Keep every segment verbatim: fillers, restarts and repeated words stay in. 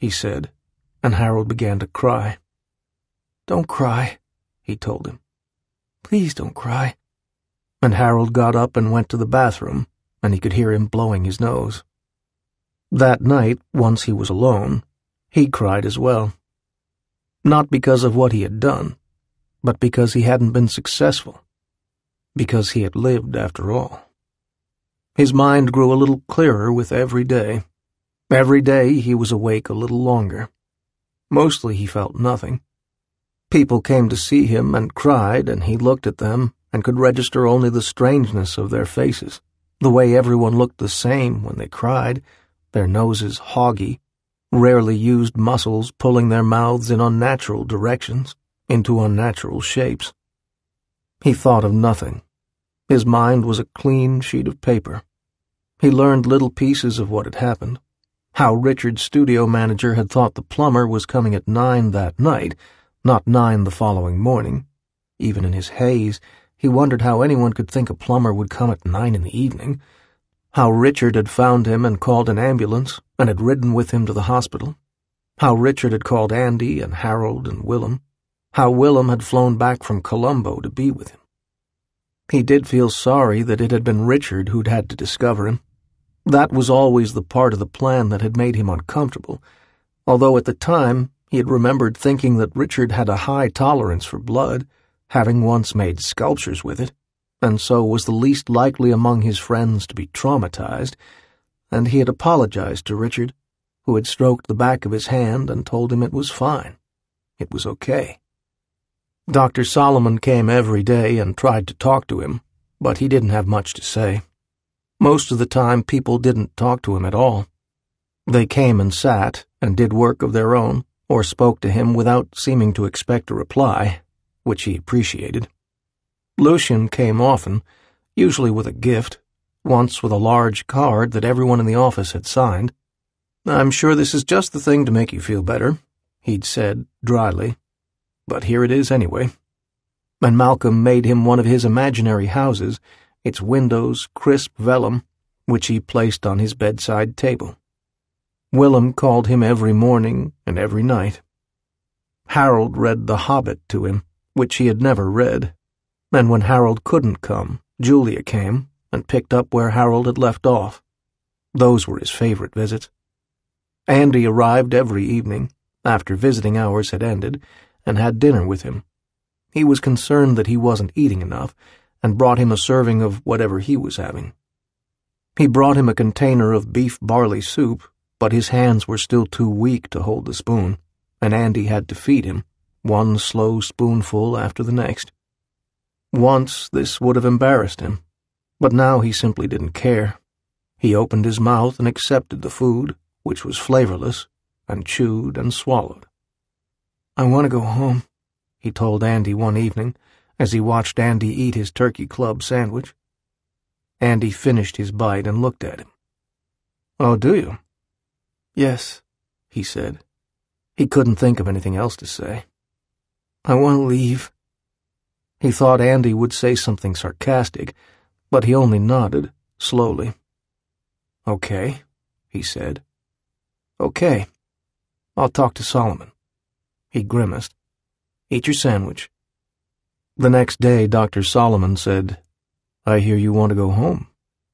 he said, and Harold began to cry. "Don't cry," he told him. "Please don't cry." And Harold got up and went to the bathroom, and he could hear him blowing his nose. That night, once he was alone, he cried as well. Not because of what he had done, but because he hadn't been successful. Because he had lived after all. His mind grew a little clearer with every day. Every day he was awake a little longer. Mostly he felt nothing. People came to see him and cried, and he looked at them and could register only the strangeness of their faces, the way everyone looked the same when they cried, their noses hoggy, rarely used muscles pulling their mouths in unnatural directions, into unnatural shapes. He thought of nothing. His mind was a clean sheet of paper. He learned little pieces of what had happened. How Richard's studio manager had thought the plumber was coming at nine that night, not nine the following morning. Even in his haze, he wondered how anyone could think a plumber would come at nine in the evening. How Richard had found him and called an ambulance and had ridden with him to the hospital. How Richard had called Andy and Harold and Willem. How Willem had flown back from Colombo to be with him. He did feel sorry that it had been Richard who'd had to discover him. That was always the part of the plan that had made him uncomfortable, although at the time he had remembered thinking that Richard had a high tolerance for blood, having once made sculptures with it, and so was the least likely among his friends to be traumatized, and he had apologized to Richard, who had stroked the back of his hand and told him it was fine. It was okay. Doctor Solomon came every day and tried to talk to him, but he didn't have much to say. Most of the time, people didn't talk to him at all. They came and sat and did work of their own, or spoke to him without seeming to expect a reply, which he appreciated. Lucien came often, usually with a gift, once with a large card that everyone in the office had signed. "I'm sure this is just the thing to make you feel better," he'd said dryly. "But here it is anyway." And Malcolm made him one of his imaginary houses, its windows crisp vellum, which he placed on his bedside table. Willem called him every morning and every night. Harold read The Hobbit to him, which he had never read, and when Harold couldn't come, Julia came and picked up where Harold had left off. Those were his favorite visits. Andy arrived every evening, after visiting hours had ended, and had dinner with him. He was concerned that he wasn't eating enough, and brought him a serving of whatever he was having. He brought him a container of beef barley soup, but his hands were still too weak to hold the spoon, and Andy had to feed him, one slow spoonful after the next. Once this would have embarrassed him, but now he simply didn't care. He opened his mouth and accepted the food, which was flavorless, and chewed and swallowed. "I want to go home," he told Andy one evening, as he watched Andy eat his turkey club sandwich. Andy finished his bite and looked at him. "Oh, do you?" "Yes," he said. He couldn't think of anything else to say. "I want to leave." He thought Andy would say something sarcastic, but he only nodded, slowly. "Okay," he said. "Okay. I'll talk to Solomon." He grimaced. "Eat your sandwich." The next day, Doctor Solomon said, "I hear you want to go home."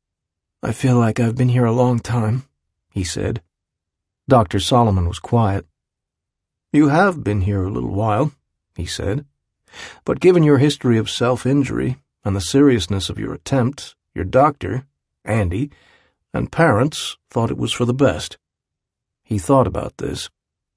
"I feel like I've been here a long time," he said. Doctor Solomon was quiet. "You have been here a little while," he said. "But given your history of self-injury and the seriousness of your attempt, your doctor, Andy, and parents thought it was for the best." He thought about this.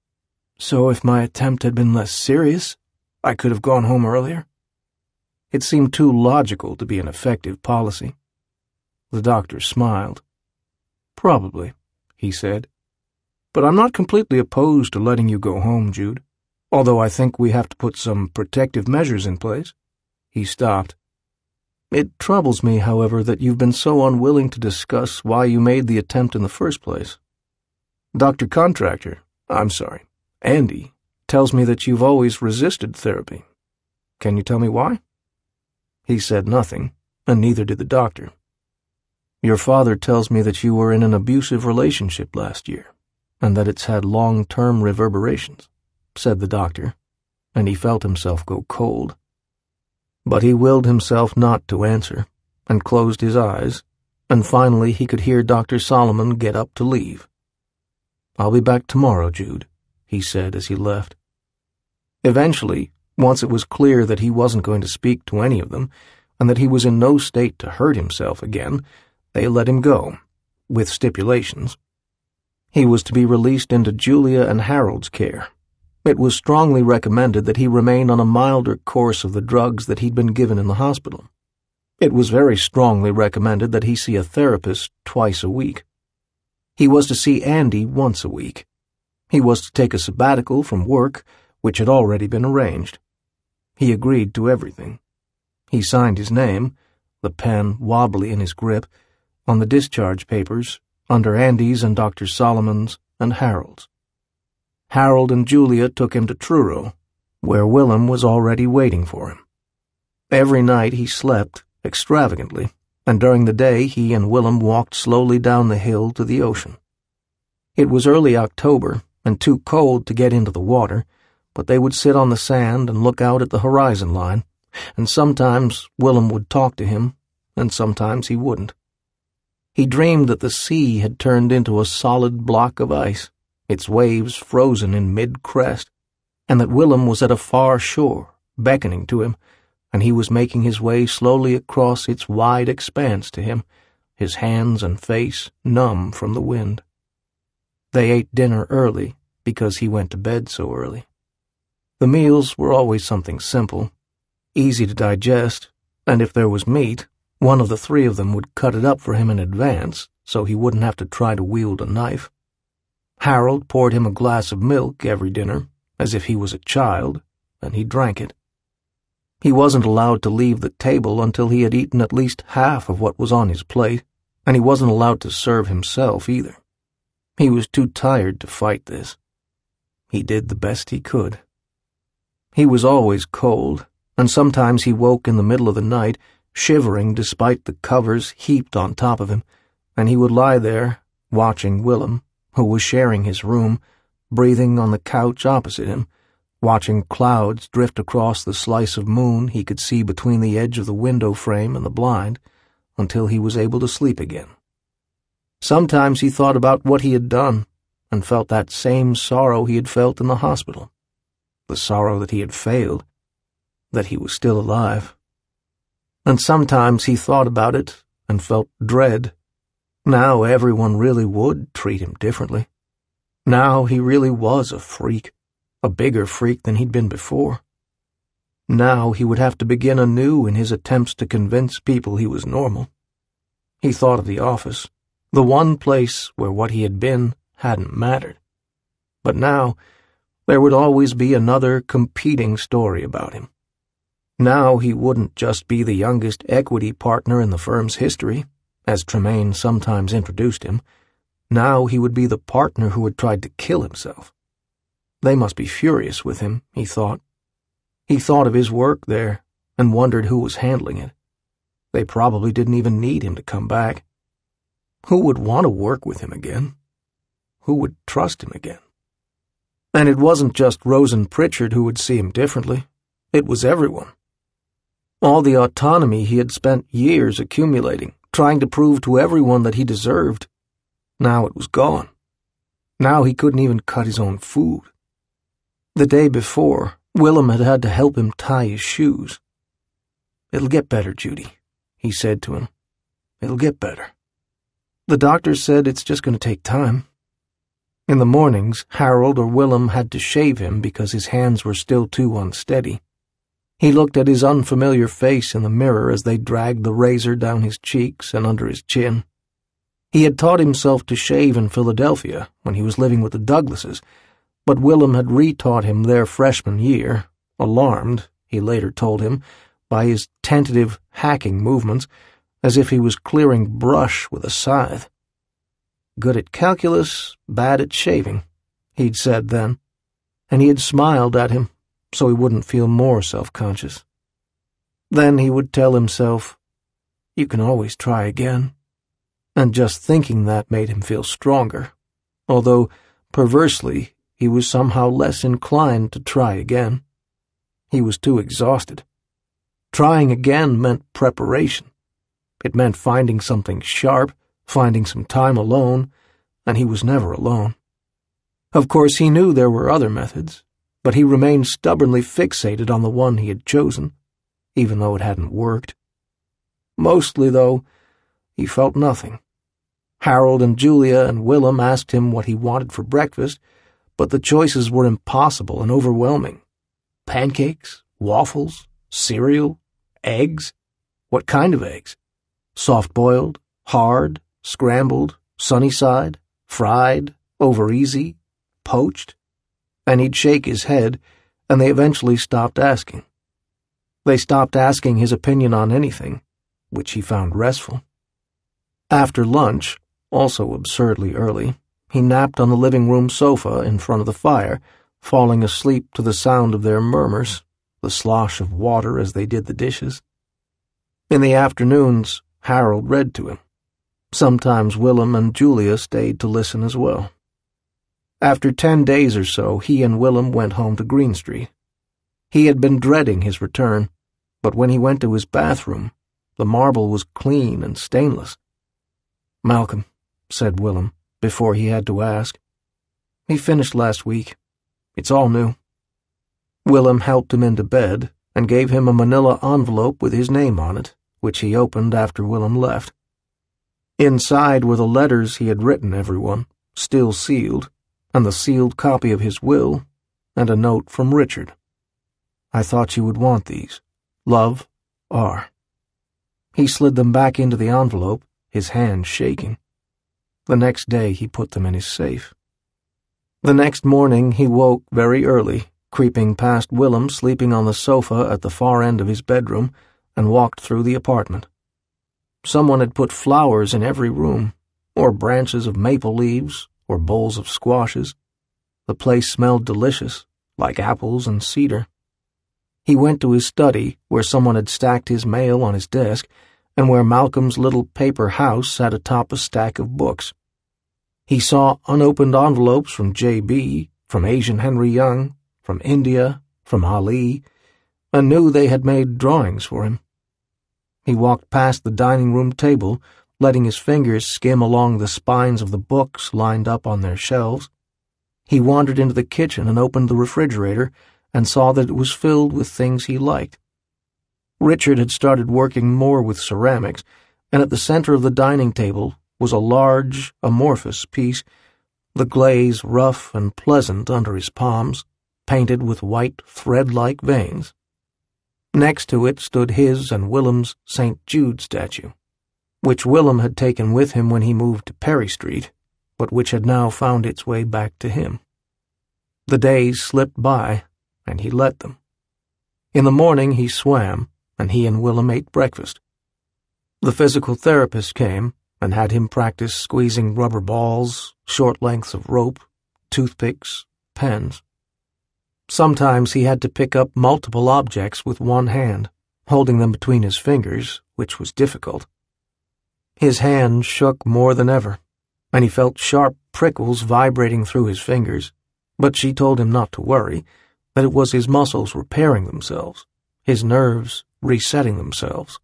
"So if my attempt had been less serious, I could have gone home earlier?" It seemed too logical to be an effective policy. The doctor smiled. "Probably," he said. "But I'm not completely opposed to letting you go home, Jude, although I think we have to put some protective measures in place." He stopped. "It troubles me, however, that you've been so unwilling to discuss why you made the attempt in the first place. Doctor Contractor, I'm sorry, Andy, tells me that you've always resisted therapy. Can you tell me why?" He said nothing, and neither did the doctor. "Your father tells me that you were in an abusive relationship last year, and that it's had long-term reverberations, said the doctor, and he felt himself go cold. But he willed himself not to answer, and closed his eyes, and finally he could hear Doctor Solomon get up to leave. "I'll be back tomorrow, Jude," he said as he left. Eventually, once it was clear that he wasn't going to speak to any of them, and that he was in no state to hurt himself again, they let him go, with stipulations. He was to be released into Julia and Harold's care. It was strongly recommended that he remain on a milder course of the drugs that he'd been given in the hospital. It was very strongly recommended that he see a therapist twice a week. He was to see Andy once a week. He was to take a sabbatical from work, which had already been arranged. He agreed to everything. He signed his name, the pen wobbly in his grip, on the discharge papers, under Andy's and Doctor Solomon's and Harold's. Harold and Julia took him to Truro, where Willem was already waiting for him. Every night he slept, extravagantly, and during the day he and Willem walked slowly down the hill to the ocean. It was early October, and too cold to get into the water, but they would sit on the sand and look out at the horizon line, and sometimes Willem would talk to him, and sometimes he wouldn't. He dreamed that the sea had turned into a solid block of ice, its waves frozen in mid-crest, and that Willem was at a far shore, beckoning to him, and he was making his way slowly across its wide expanse to him, his hands and face numb from the wind. They ate dinner early because he went to bed so early. The meals were always something simple, easy to digest, and if there was meat, one of the three of them would cut it up for him in advance so he wouldn't have to try to wield a knife. Harold poured him a glass of milk every dinner, as if he was a child, and he drank it. He wasn't allowed to leave the table until he had eaten at least half of what was on his plate, and he wasn't allowed to serve himself either. He was too tired to fight this. He did the best he could. He was always cold, and sometimes he woke in the middle of the night, shivering despite the covers heaped on top of him, and he would lie there, watching Willem, who was sharing his room, breathing on the couch opposite him, watching clouds drift across the slice of moon he could see between the edge of the window frame and the blind, until he was able to sleep again. Sometimes he thought about what he had done, and felt that same sorrow he had felt in the hospital, the sorrow that he had failed, that he was still alive. And sometimes he thought about it and felt dread. Now everyone really would treat him differently. Now he really was a freak, a bigger freak than he'd been before. Now he would have to begin anew in his attempts to convince people he was normal. He thought of the office, the one place where what he had been hadn't mattered. But now there would always be another competing story about him. Now he wouldn't just be the youngest equity partner in the firm's history, as Tremaine sometimes introduced him. Now he would be the partner who had tried to kill himself. They must be furious with him, he thought. He thought of his work there and wondered who was handling it. They probably didn't even need him to come back. Who would want to work with him again? Who would trust him again? And it wasn't just Rosen Pritchard who would see him differently. It was everyone. All the autonomy he had spent years accumulating, trying to prove to everyone that he deserved. Now it was gone. Now he couldn't even cut his own food. The day before, Willem had had to help him tie his shoes. "It'll get better, Judy," he said to him. "It'll get better. The doctor said it's just going to take time." In the mornings, Harold or Willem had to shave him because his hands were still too unsteady. He looked at his unfamiliar face in the mirror as they dragged the razor down his cheeks and under his chin. He had taught himself to shave in Philadelphia when he was living with the Douglases, but Willem had re-taught him their freshman year, alarmed, he later told him, by his tentative, hacking movements, as if he was clearing brush with a scythe. Good at calculus, bad at shaving, he'd said then, and he had smiled at him so he wouldn't feel more self-conscious. Then he would tell himself, "You can always try again," and just thinking that made him feel stronger, although Perversely, he was somehow less inclined to try again. He was too exhausted. Trying again meant preparation. It meant finding something sharp, finding some time alone, and he was never alone. Of course, he knew there were other methods, but he remained stubbornly fixated on the one he had chosen, even though it hadn't worked. Mostly, though, he felt nothing. Harold and Julia and Willem asked him what he wanted for breakfast, but the choices were impossible and overwhelming. Pancakes, waffles, cereal, eggs. What kind of eggs? Soft-boiled, hard, scrambled, sunny side, fried, over easy, poached. And he'd shake his head, and they eventually stopped asking. They stopped asking his opinion on anything, which he found restful. After lunch, also absurdly early, he napped on the living room sofa in front of the fire, falling asleep to the sound of their murmurs, the slosh of water as they did the dishes. In the afternoons, Harold read to him. Sometimes Willem and Julia stayed to listen as well. After ten days or so, he and Willem went home to Green Street. He had been dreading his return, but when he went to his bathroom, the marble was clean and stainless. "Malcolm," said Willem, before he had to ask. "He finished last week. It's all new." Willem helped him into bed and gave him a manila envelope with his name on it, which he opened after Willem left. Inside were the letters he had written everyone, still sealed, and the sealed copy of his will, and a note from Richard. "I thought you would want these. Love, R." He slid them back into the envelope, his hand shaking. The next day he put them in his safe. The next morning he woke very early, creeping past Willem sleeping on the sofa at the far end of his bedroom, and walked through the apartment. Someone had put flowers in every room, or branches of maple leaves, or bowls of squashes. The place smelled delicious, like apples and cedar. He went to his study, where someone had stacked his mail on his desk, and where Malcolm's little paper house sat atop a stack of books. He saw unopened envelopes from J B, from Asian Henry Young, from India, from Ali, and knew they had made drawings for him. He walked past the dining room table, letting his fingers skim along the spines of the books lined up on their shelves. He wandered into the kitchen and opened the refrigerator and saw that it was filled with things he liked. Richard had started working more with ceramics, and at the center of the dining table was a large, amorphous piece, the glaze rough and pleasant under his palms, painted with white thread-like veins. Next to it stood his and Willem's Saint Jude statue, which Willem had taken with him when he moved to Perry Street, but which had now found its way back to him. The days slipped by, and he let them. In the morning he swam, and he and Willem ate breakfast. The physical therapist came and had him practice squeezing rubber balls, short lengths of rope, toothpicks, pens. Sometimes he had to pick up multiple objects with one hand, holding them between his fingers, which was difficult. His hand shook more than ever, and he felt sharp prickles vibrating through his fingers, but she told him not to worry, that it was his muscles repairing themselves, his nerves resetting themselves.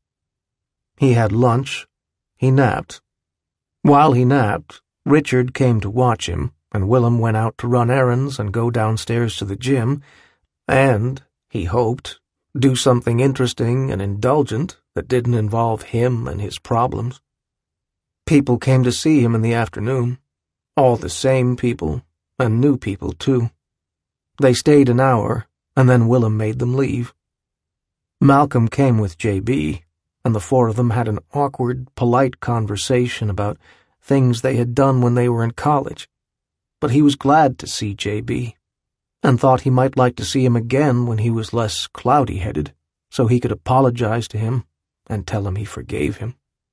He had lunch. He napped. While he napped, Richard came to watch him, and Willem went out to run errands and go downstairs to the gym, and, he hoped, do something interesting and indulgent that didn't involve him and his problems. People came to see him in the afternoon, all the same people, and new people, too. They stayed an hour, and then Willem made them leave. Malcolm came with J B, and the four of them had an awkward, polite conversation about things they had done when they were in college. But he was glad to see J B, and thought he might like to see him again when he was less cloudy-headed, so he could apologize to him and tell him he forgave him.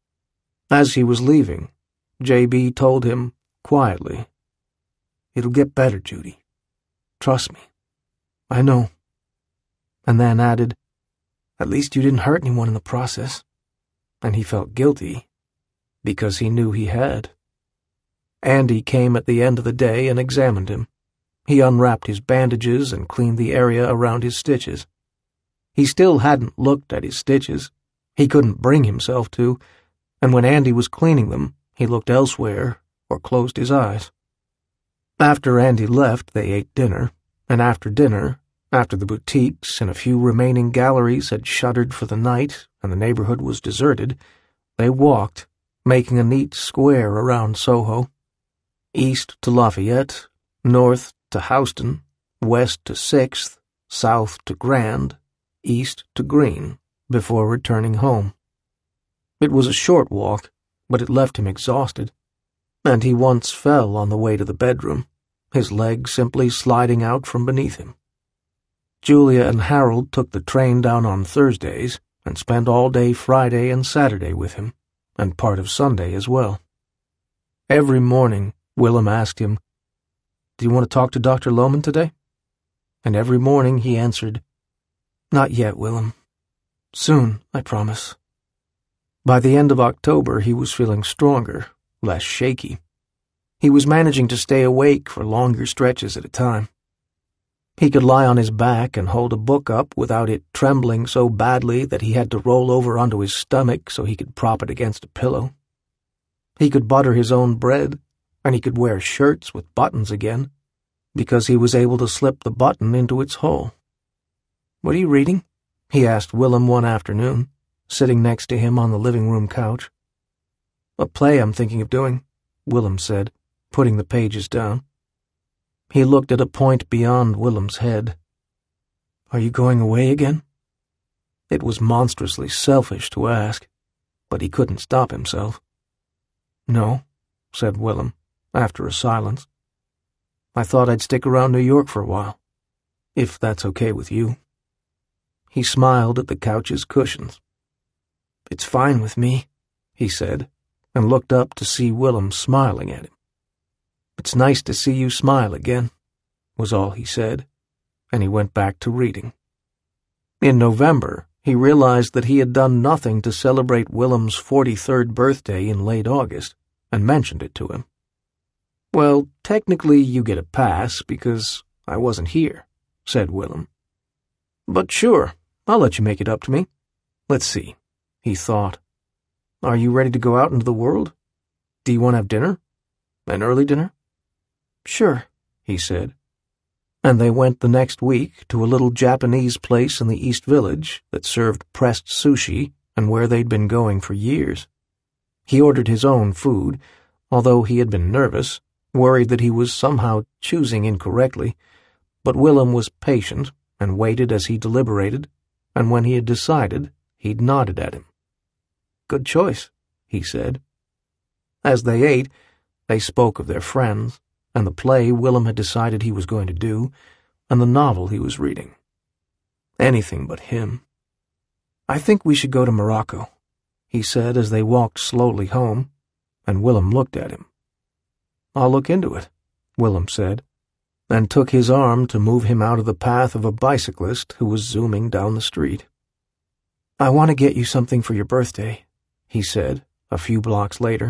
As he was leaving, J B told him, quietly, "It'll get better, Judy. Trust me. I know." And then added, "At least you didn't hurt anyone in the process." And he felt guilty, because he knew he had. Andy came at the end of the day and examined him. He unwrapped his bandages and cleaned the area around his stitches. He still hadn't looked at his stitches. He couldn't bring himself to, and when Andy was cleaning them, he looked elsewhere or closed his eyes. After Andy left, they ate dinner, and after dinner, after the boutiques and a few remaining galleries had shuttered for the night and the neighborhood was deserted, they walked, making a neat square around Soho. East to Lafayette, north to Houston, west to sixth, south to Grand, east to Green, before returning home. It was a short walk, but it left him exhausted, and he once fell on the way to the bedroom, his leg simply sliding out from beneath him. Julia and Harold took the train down on Thursdays and spent all day Friday and Saturday with him, and part of Sunday as well. Every morning, Willem asked him, "Do you want to talk to Doctor Lohman today?" And every morning he answered, "Not yet, Willem. Soon, I promise." By the end of October, he was feeling stronger, less shaky. He was managing to stay awake for longer stretches at a time. He could lie on his back and hold a book up without it trembling so badly that he had to roll over onto his stomach so he could prop it against a pillow. He could butter his own bread, and he could wear shirts with buttons again, because he was able to slip the button into its hole. "What are you reading?" he asked Willem one afternoon, sitting next to him on the living room couch. "A play I'm thinking of doing," Willem said, putting the pages down. He looked at a point beyond Willem's head. "Are you going away again?" It was monstrously selfish to ask, but he couldn't stop himself. "No," said Willem, after a silence. "I thought I'd stick around New York for a while, if that's okay with you." He smiled at the couch's cushions. "It's fine with me," he said, and looked up to see Willem smiling at him. "It's nice to see you smile again," was all he said, and he went back to reading. In November, he realized that he had done nothing to celebrate Willem's forty-third birthday in late August, and mentioned it to him. "Well, technically you get a pass because I wasn't here," said Willem. "But sure, I'll let you make it up to me. Let's see," he thought. "Are you ready to go out into the world? Do you want to have dinner? An early dinner?" "Sure," he said. And they went the next week to a little Japanese place in the East Village that served pressed sushi and where they'd been going for years. He ordered his own food, although he had been nervous, worried that he was somehow choosing incorrectly, but Willem was patient and waited as he deliberated, and when he had decided, he'd nodded at him. "Good choice," he said. As they ate, they spoke of their friends, and the play Willem had decided he was going to do, and the novel he was reading. Anything but him. "I think we should go to Morocco," he said as they walked slowly home, and Willem looked at him. "I'll look into it," Willem said, and took his arm to move him out of the path of a bicyclist who was zooming down the street. "I want to get you something for your birthday," he said, a few blocks later.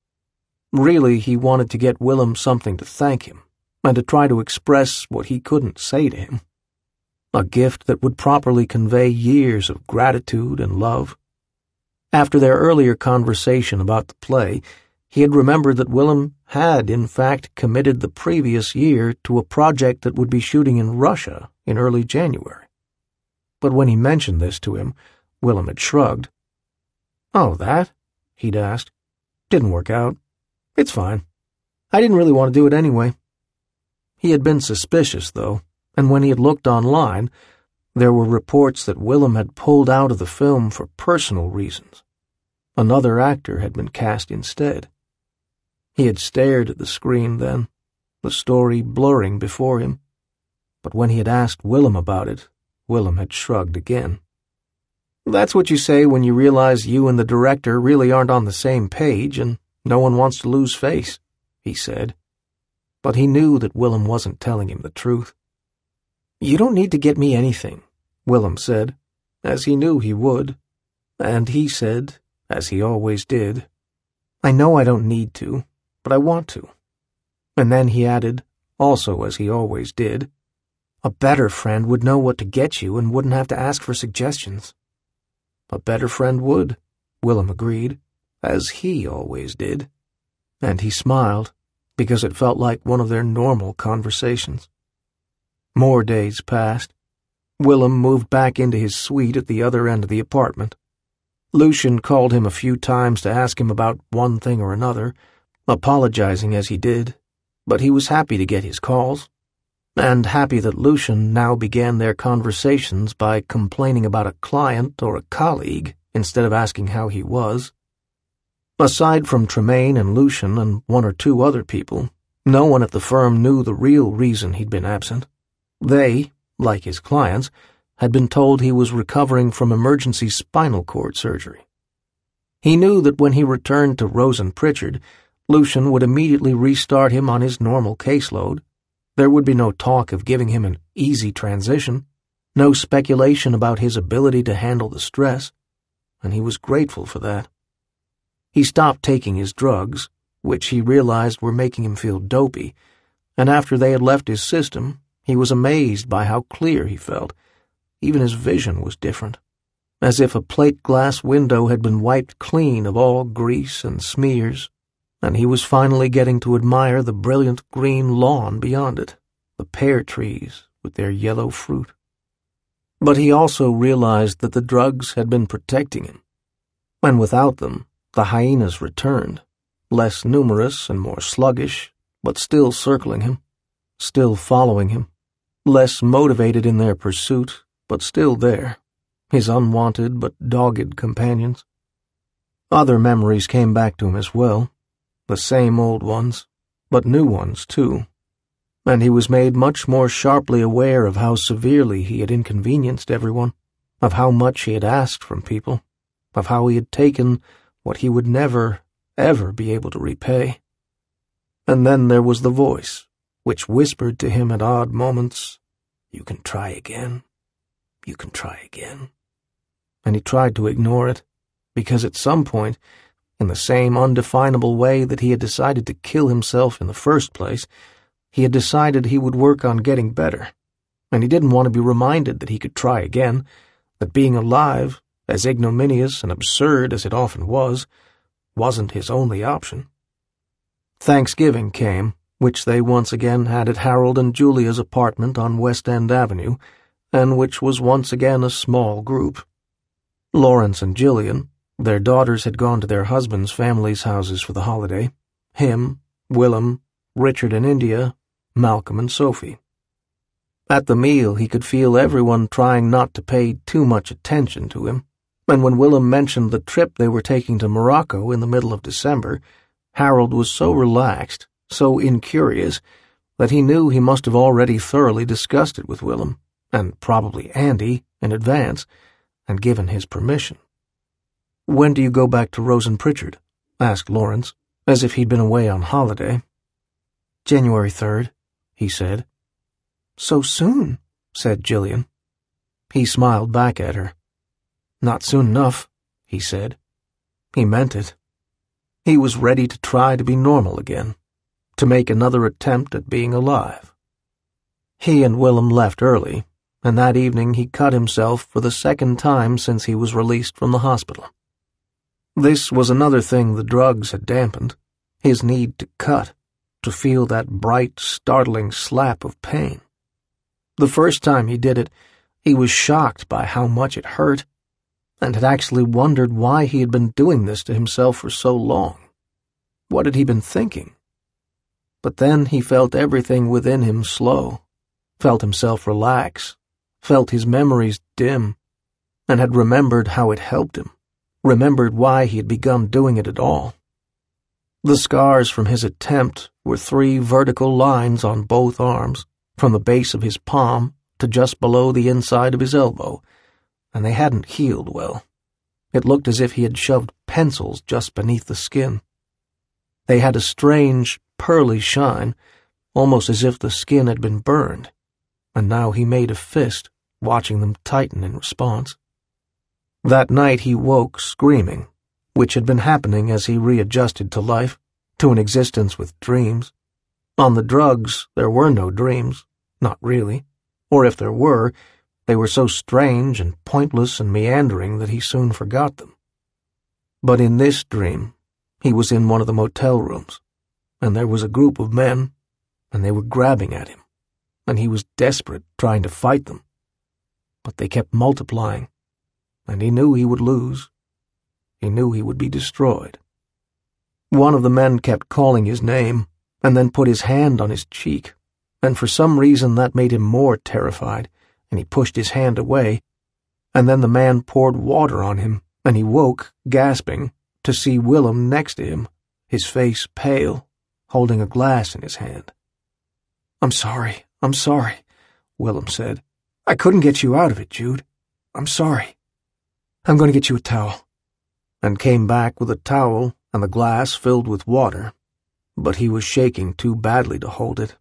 Really, he wanted to get Willem something to thank him, and to try to express what he couldn't say to him. A gift that would properly convey years of gratitude and love. After their earlier conversation about the play, he had remembered that Willem had, in fact, committed the previous year to a project that would be shooting in Russia in early January. But when he mentioned this to him, Willem had shrugged. "Oh, that?" he'd asked. "Didn't work out. It's fine. I didn't really want to do it anyway." He had been suspicious, though, and when he had looked online, there were reports that Willem had pulled out of the film for personal reasons. Another actor had been cast instead. He had stared at the screen then, the story blurring before him, but when he had asked Willem about it, Willem had shrugged again. "That's what you say when you realize you and the director really aren't on the same page and no one wants to lose face," he said. But he knew that Willem wasn't telling him the truth. "You don't need to get me anything," Willem said, as he knew he would. And he said, as he always did, "I know I don't need to, but I want to. And then he added, also as he always did, "A better friend would know what to get you and wouldn't have to ask for suggestions." A better friend would, Willem agreed, as he always did. And he smiled, because it felt like one of their normal conversations. More days passed. Willem moved back into his suite at the other end of the apartment. Lucian called him a few times to ask him about one thing or another, apologizing as he did, but he was happy to get his calls, and happy that Lucian now began their conversations by complaining about a client or a colleague instead of asking how he was. Aside from Tremaine and Lucian and one or two other people, no one at the firm knew the real reason he'd been absent. They, like his clients, had been told he was recovering from emergency spinal cord surgery. He knew that when he returned to Rose and Pritchard, Lucian would immediately restart him on his normal caseload. There would be no talk of giving him an easy transition, no speculation about his ability to handle the stress, and he was grateful for that. He stopped taking his drugs, which he realized were making him feel dopey, and after they had left his system, he was amazed by how clear he felt. Even his vision was different, as if a plate glass window had been wiped clean of all grease and smears, and he was finally getting to admire the brilliant green lawn beyond it, the pear trees with their yellow fruit. But he also realized that the drugs had been protecting him, and without them, the hyenas returned, less numerous and more sluggish, but still circling him, still following him, less motivated in their pursuit, but still there, his unwanted but dogged companions. Other memories came back to him as well, the same old ones, but new ones too, and he was made much more sharply aware of how severely he had inconvenienced everyone, of how much he had asked from people, of how he had taken what he would never, ever be able to repay. And then there was the voice, which whispered to him at odd moments, "You can try again. You can try again." And he tried to ignore it, because at some point, in the same undefinable way that he had decided to kill himself in the first place, he had decided he would work on getting better, and he didn't want to be reminded that he could try again, that being alive, as ignominious and absurd as it often was, wasn't his only option. Thanksgiving came, which they once again had at Harold and Julia's apartment on West End Avenue, and which was once again a small group. Lawrence and Gillian, their daughters had gone to their husbands' families' houses for the holiday, him, Willem, Richard and India, Malcolm and Sophie. At the meal he could feel everyone trying not to pay too much attention to him, and when Willem mentioned the trip they were taking to Morocco in the middle of December, Harold was so relaxed, so incurious, that he knew he must have already thoroughly discussed it with Willem, and probably Andy, in advance, and given his permission. "When do you go back to Rose and Pritchard?" asked Lawrence, as if he'd been away on holiday. "January third, he said. "So soon," said Gillian. He smiled back at her. "Not soon enough," he said. He meant it. He was ready to try to be normal again, to make another attempt at being alive. He and Willem left early, and that evening he cut himself for the second time since he was released from the hospital. This was another thing the drugs had dampened, his need to cut, to feel that bright, startling slap of pain. The first time he did it, he was shocked by how much it hurt, and had actually wondered why he had been doing this to himself for so long. What had he been thinking? But then he felt everything within him slow, felt himself relax, felt his memories dim, and had remembered how it helped him, remembered why he had begun doing it at all. The scars from his attempt were three vertical lines on both arms, from the base of his palm to just below the inside of his elbow, and they hadn't healed well. It looked as if he had shoved pencils just beneath the skin. They had a strange, pearly shine, almost as if the skin had been burned, and now he made a fist, watching them tighten in response. That night he woke screaming, which had been happening as he readjusted to life, to an existence with dreams. On the drugs, there were no dreams, not really, or if there were, they were so strange and pointless and meandering that he soon forgot them. But in this dream, he was in one of the motel rooms, and there was a group of men, and they were grabbing at him, and he was desperate trying to fight them. But they kept multiplying, and he knew he would lose. He knew he would be destroyed. One of the men kept calling his name, and then put his hand on his cheek, and for some reason that made him more terrified, and he pushed his hand away, and then the man poured water on him, and he woke, gasping, to see Willem next to him, his face pale, holding a glass in his hand. "I'm sorry, I'm sorry," Willem said. "I couldn't get you out of it, Jude. I'm sorry. I'm going to get you a towel," and came back with a towel and the glass filled with water, but he was shaking too badly to hold it.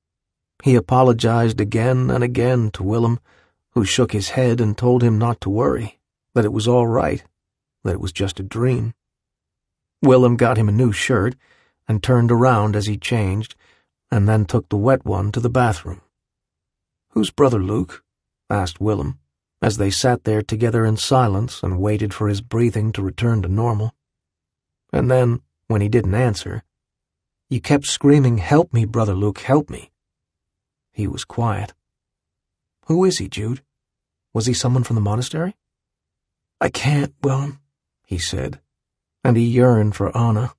He apologized again and again to Willem, who shook his head and told him not to worry, that it was all right, that it was just a dream. Willem got him a new shirt and turned around as he changed, and then took the wet one to the bathroom. "Who's Brother Luke?" asked Willem, as they sat there together in silence and waited for his breathing to return to normal. And then, when he didn't answer, "You kept screaming, 'Help me, Brother Luke, help me.'" He was quiet. "Who is he, Jude? Was he someone from the monastery?" "I can't, Willem," he said, and he yearned for Anna.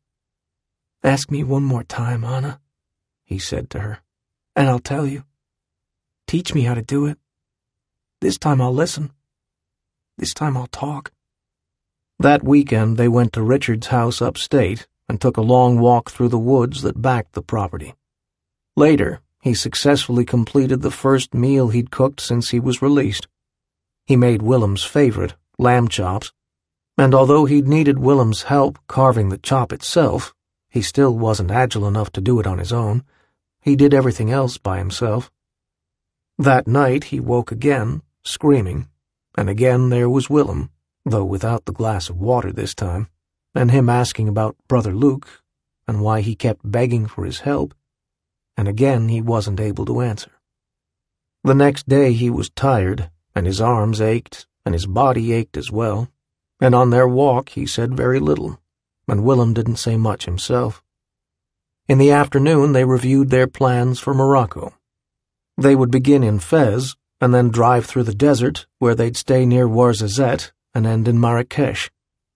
"Ask me one more time, Anna," he said to her, "and I'll tell you. Teach me how to do it. This time I'll listen. This time I'll talk." That weekend they went to Richard's house upstate and took a long walk through the woods that backed the property. Later, he successfully completed the first meal he'd cooked since he was released. He made Willem's favorite, lamb chops, and although he'd needed Willem's help carving the chop itself, he still wasn't agile enough to do it on his own. He did everything else by himself. That night he woke again, screaming, and again there was Willem, though without the glass of water this time, and him asking about Brother Luke and why he kept begging for his help, and again he wasn't able to answer. The next day he was tired, and his arms ached, and his body ached as well, and on their walk he said very little, and Willem didn't say much himself. In the afternoon they reviewed their plans for Morocco. They would begin in Fez, and then drive through the desert, where they'd stay near Ouarzazate and end in Marrakesh.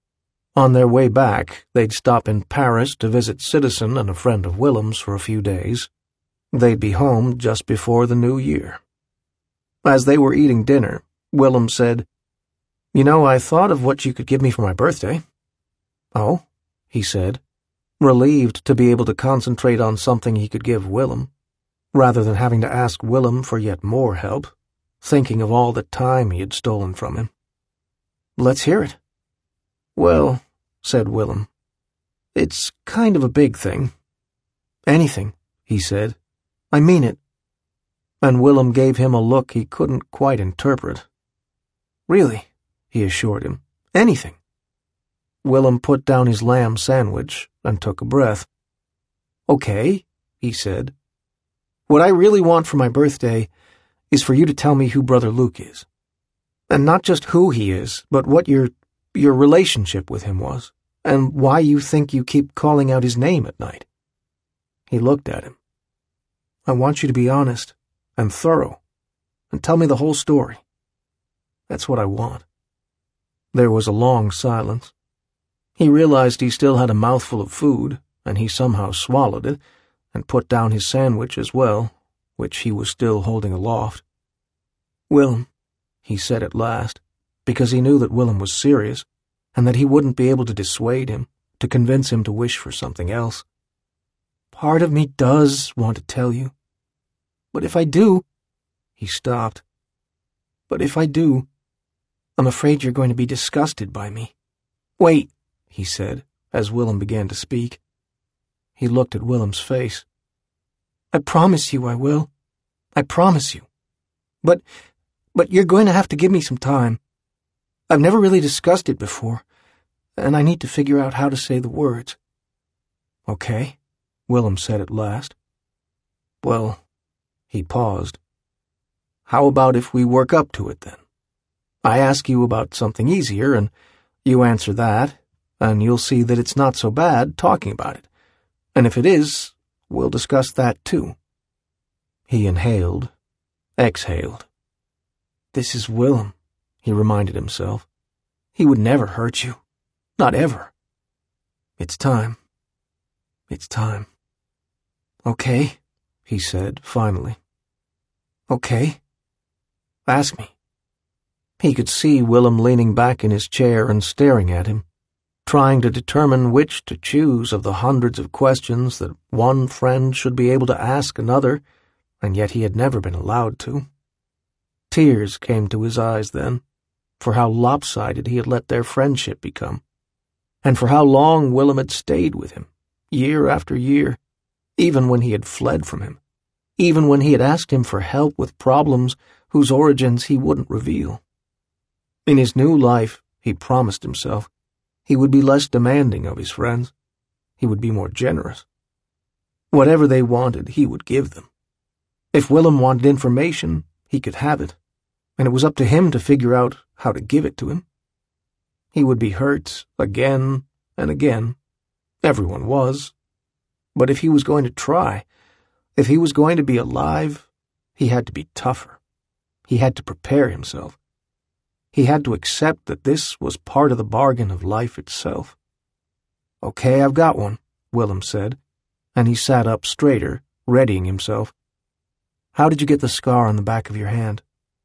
On their way back, they'd stop in Paris to visit Citizen and a friend of Willem's for a few days. They'd be home just before the new year. As they were eating dinner, Willem said, "You know, I thought of what you could give me for my birthday." "Oh?" he said, relieved to be able to concentrate on something he could give Willem, rather than having to ask Willem for yet more help, thinking of all the time he had stolen from him. "Let's hear it." "Well," said Willem, "it's kind of a big thing." "Anything," he said. "I mean it." And Willem gave him a look he couldn't quite interpret. "Really," he assured him, "anything." Willem put down his lamb sandwich and took a breath. "Okay," he said. "What I really want for my birthday is for you to tell me who Brother Luke is. And not just who he is, but what your, your relationship with him was, and why you think you keep calling out his name at night." He looked at him. "I want you to be honest and thorough, and tell me the whole story. That's what I want." There was a long silence. He realized he still had a mouthful of food, and he somehow swallowed it, and put down his sandwich as well, which he was still holding aloft. "Willem," he said at last, because he knew that Willem was serious, and that he wouldn't be able to dissuade him, to convince him to wish for something else. "Part of me does want to tell you. But if I do—" He stopped. "But if I do, I'm afraid you're going to be disgusted by me." "Wait," he said, as Willem began to speak. He looked at Willem's face. "I promise you I will. I promise you. But, but you're going to have to give me some time. I've never really discussed it before, and I need to figure out how to say the words." "Okay," Willem said at last. Well, he paused. How about if we work up to it, then? I ask you about something easier, and you answer that, and you'll see that it's not so bad talking about it. And if it is, we'll discuss that too. He inhaled, exhaled. This is Willem, he reminded himself. He would never hurt you. Not ever. It's time. It's time. Okay, he said, finally. Okay. Ask me. He could see Willem leaning back in his chair and staring at him, trying to determine which to choose of the hundreds of questions that one friend should be able to ask another, and yet he had never been allowed to. Tears came to his eyes then, for how lopsided he had let their friendship become, and for how long Willem had stayed with him, year after year, even when he had fled from him, even when he had asked him for help with problems whose origins he wouldn't reveal. In his new life, he promised himself, he would be less demanding of his friends. He would be more generous. Whatever they wanted, he would give them. If Willem wanted information, he could have it, and it was up to him to figure out how to give it to him. He would be hurt again and again. Everyone was. But if he was going to try, if he was going to be alive, he had to be tougher. He had to prepare himself. He had to accept that this was part of the bargain of life itself. Okay, I've got one, Willem said, and he sat up straighter, readying himself. How did you get the scar on the back of your hand?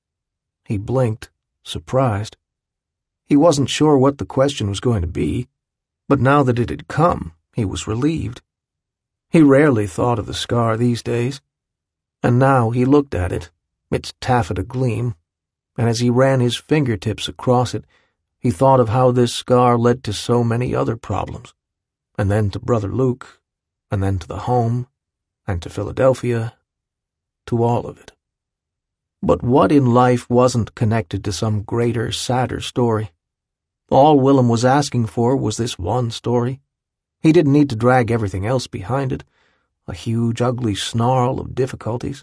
He blinked, surprised. He wasn't sure what the question was going to be, but now that it had come, he was relieved. He rarely thought of the scar these days, and now he looked at it, its taffeta gleam, and as he ran his fingertips across it, he thought of how this scar led to so many other problems, and then to Brother Luke, and then to the home, and to Philadelphia, to all of it. But what in life wasn't connected to some greater, sadder story? All Willem was asking for was this one story. He didn't need to drag everything else behind it, a huge, ugly snarl of difficulties.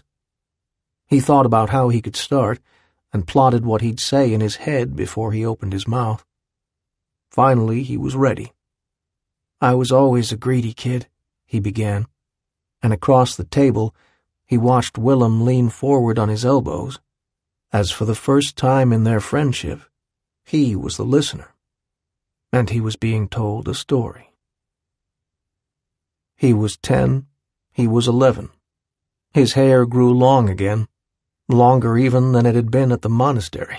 He thought about how he could start, and plotted what he'd say in his head before he opened his mouth. Finally, he was ready. I was always a greedy kid, he began, and across the table, he watched Willem lean forward on his elbows, as for the first time in their friendship, he was the listener, and he was being told a story. He was ten, he was eleven. His hair grew long again, longer even than it had been at the monastery.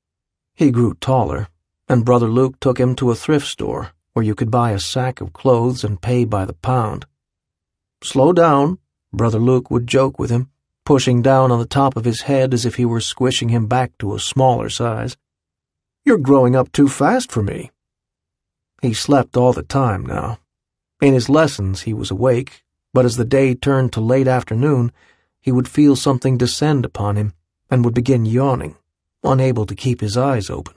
He grew taller, and Brother Luke took him to a thrift store where you could buy a sack of clothes and pay by the pound. Slow down, Brother Luke would joke with him, pushing down on the top of his head as if he were squishing him back to a smaller size. You're growing up too fast for me. He slept all the time now. In his lessons he was awake, but as the day turned to late afternoon, he would feel something descend upon him and would begin yawning, unable to keep his eyes open.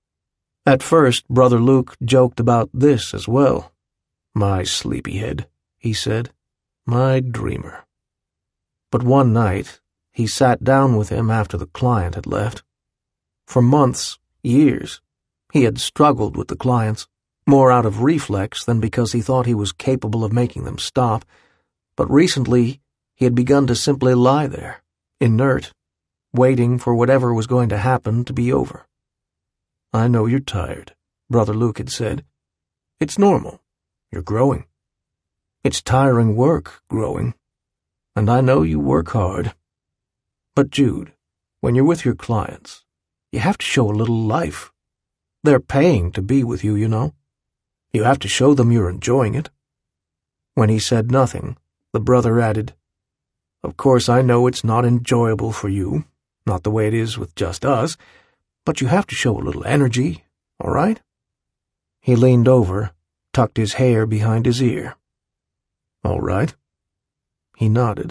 At first, Brother Luke joked about this as well. My sleepyhead, he said, my dreamer. But one night, he sat down with him after the client had left. For months, years, he had struggled with the clients, more out of reflex than because he thought he was capable of making them stop, but recently he had begun to simply lie there, inert, waiting for whatever was going to happen to be over. I know you're tired, Brother Luke had said. It's normal. You're growing. It's tiring work, growing. And I know you work hard. But Jude, when you're with your clients, you have to show a little life. They're paying to be with you, you know. You have to show them you're enjoying it. When he said nothing, the brother added, Of course I know it's not enjoyable for you, not the way it is with just us, but you have to show a little energy, all right? He leaned over, tucked his hair behind his ear. All right. He nodded.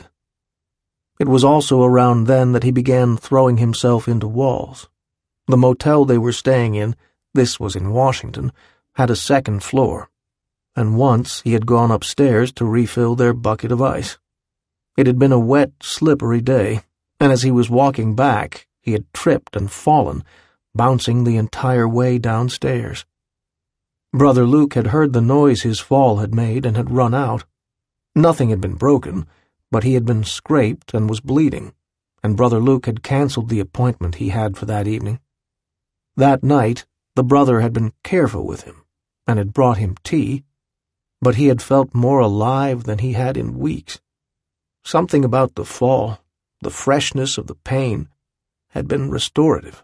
It was also around then that he began throwing himself into walls. The motel they were staying in, this was in Washington, had a second floor, and once he had gone upstairs to refill their bucket of ice. It had been a wet, slippery day, and as he was walking back, he had tripped and fallen, bouncing the entire way downstairs. Brother Luke had heard the noise his fall had made and had run out. Nothing had been broken, but he had been scraped and was bleeding, and Brother Luke had cancelled the appointment he had for that evening. That night, the brother had been careful with him, and had brought him tea, but he had felt more alive than he had in weeks. Something about the fall, the freshness of the pain, had been restorative.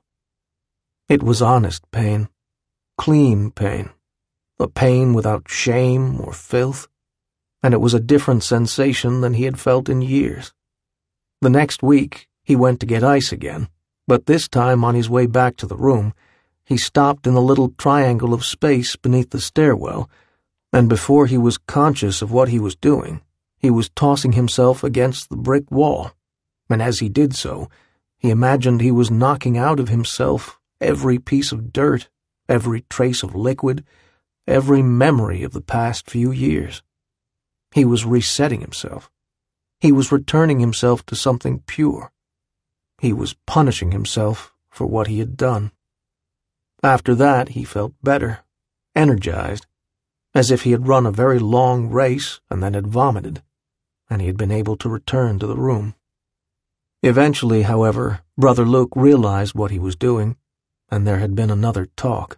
It was honest pain, clean pain, a pain without shame or filth, and it was a different sensation than he had felt in years. The next week, he went to get ice again, but this time on his way back to the room, he stopped in the little triangle of space beneath the stairwell, and before he was conscious of what he was doing, he was tossing himself against the brick wall, and as he did so, he imagined he was knocking out of himself every piece of dirt, every trace of liquid, every memory of the past few years. He was resetting himself. He was returning himself to something pure. He was punishing himself for what he had done. After that, he felt better, energized, as if he had run a very long race and then had vomited, and he had been able to return to the room. Eventually, however, Brother Luke realized what he was doing, and there had been another talk.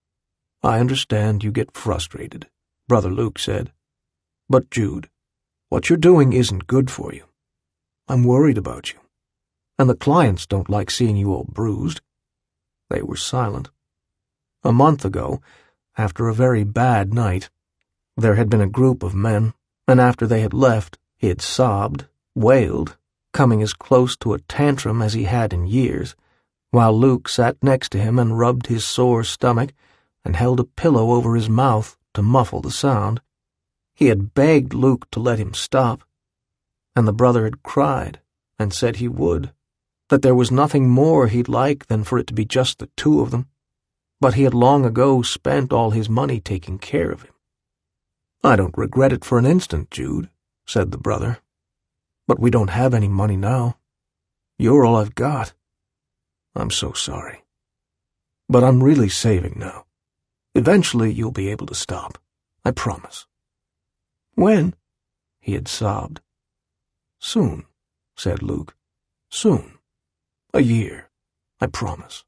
"I understand you get frustrated," Brother Luke said. "But, Jude, what you're doing isn't good for you. I'm worried about you. And the clients don't like seeing you all bruised." They were silent. A month ago, after a very bad night, there had been a group of men, and after they had left, he had sobbed, wailed, coming as close to a tantrum as he had in years, while Luke sat next to him and rubbed his sore stomach and held a pillow over his mouth to muffle the sound. He had begged Luke to let him stop, and the brother had cried and said he would, that there was nothing more he'd like than for it to be just the two of them, but he had long ago spent all his money taking care of him. "I don't regret it for an instant, Jude," said the brother, "but we don't have any money now. You're all I've got. I'm so sorry. But I'm really saving now. Eventually you'll be able to stop, I promise." "When?" he had sobbed. "Soon," said Luke. "Soon. A year, I promise."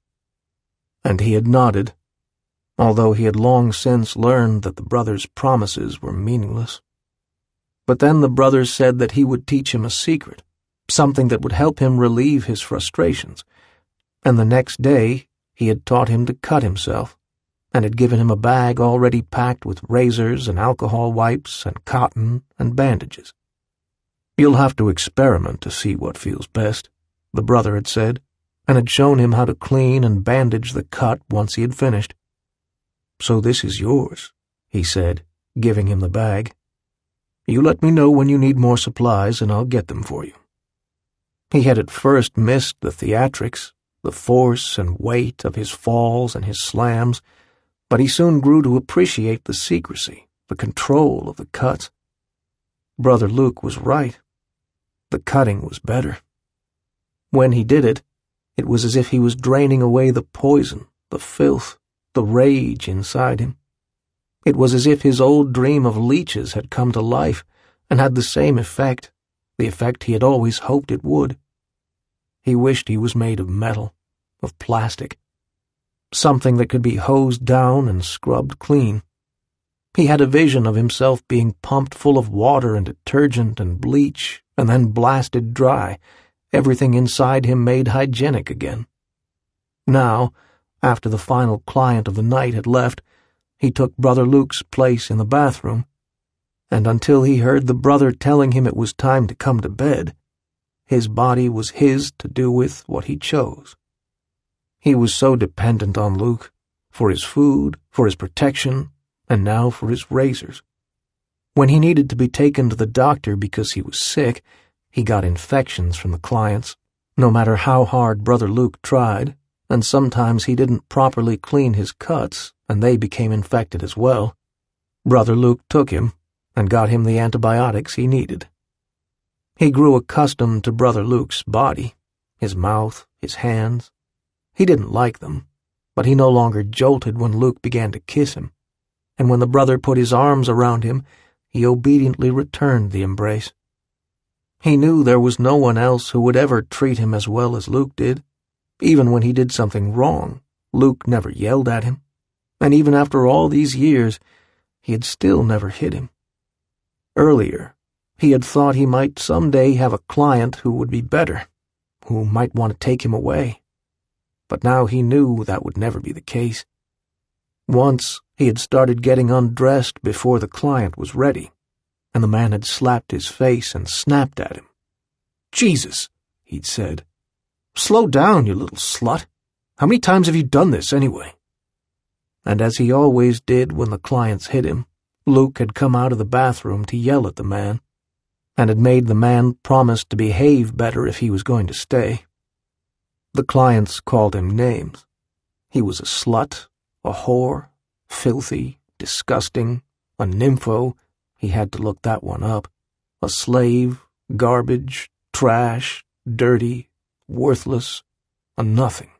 And he had nodded, although he had long since learned that the brother's promises were meaningless. But then the brother said that he would teach him a secret, something that would help him relieve his frustrations, and the next day he had taught him to cut himself, and had given him a bag already packed with razors and alcohol wipes and cotton and bandages. "You'll have to experiment to see what feels best," the brother had said, and had shown him how to clean and bandage the cut once he had finished. "So this is yours," he said, giving him the bag. "You let me know when you need more supplies and I'll get them for you." He had at first missed the theatrics, the force and weight of his falls and his slams, but he soon grew to appreciate the secrecy, the control of the cuts. Brother Luke was right. The cutting was better. When he did it, it was as if he was draining away the poison, the filth, the rage inside him. It was as if his old dream of leeches had come to life and had the same effect, the effect he had always hoped it would. He wished he was made of metal, of plastic, something that could be hosed down and scrubbed clean. He had a vision of himself being pumped full of water and detergent and bleach and then blasted dry, everything inside him made hygienic again. Now, after the final client of the night had left, he took Brother Luke's place in the bathroom, and until he heard the brother telling him it was time to come to bed, his body was his to do with what he chose. He was so dependent on Luke, for his food, for his protection, and now for his razors. When he needed to be taken to the doctor because he was sick, he got infections from the clients, no matter how hard Brother Luke tried, and sometimes he didn't properly clean his cuts, and they became infected as well. Brother Luke took him and got him the antibiotics he needed. He grew accustomed to Brother Luke's body, his mouth, his hands. He didn't like them, but he no longer jolted when Luke began to kiss him, and when the brother put his arms around him, he obediently returned the embrace. He knew there was no one else who would ever treat him as well as Luke did. Even when he did something wrong, Luke never yelled at him, and even after all these years, he had still never hit him. Earlier, he had thought he might someday have a client who would be better, who might want to take him away. But now he knew that would never be the case. Once, he had started getting undressed before the client was ready, and the man had slapped his face and snapped at him. "Jesus," he'd said. "Slow down, you little slut. How many times have you done this, anyway?" And as he always did when the clients hit him, Luke had come out of the bathroom to yell at the man, and had made the man promise to behave better if he was going to stay. The clients called him names. He was a slut, a whore, filthy, disgusting, a nympho, he had to look that one up, a slave, garbage, trash, dirty, worthless, a nothing.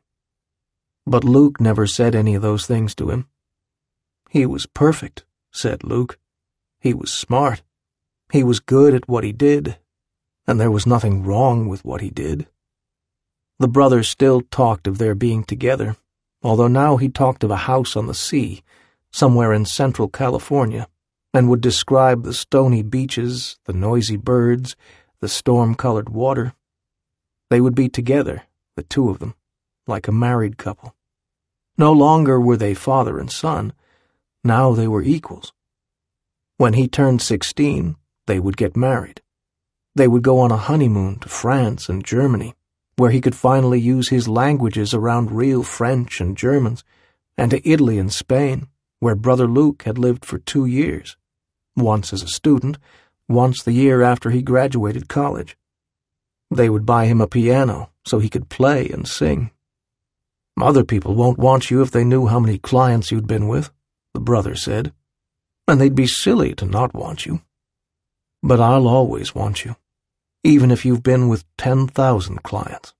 But Luke never said any of those things to him. He was perfect, said Luke. He was smart. He was good at what he did, and there was nothing wrong with what he did. The brothers still talked of their being together, although now he talked of a house on the sea, somewhere in central California, and would describe the stony beaches, the noisy birds, the storm-colored water. They would be together, the two of them, like a married couple. No longer were they father and son, now they were equals. When he turned sixteen, they would get married. They would go on a honeymoon to France and Germany, where he could finally use his languages around real French and Germans, and to Italy and Spain, where Brother Luke had lived for two years, once as a student, once the year after he graduated college. They would buy him a piano so he could play and sing. "Other people won't want you if they knew how many clients you'd been with," the brother said, "and they'd be silly to not want you. But I'll always want you, even if you've been with ten thousand clients."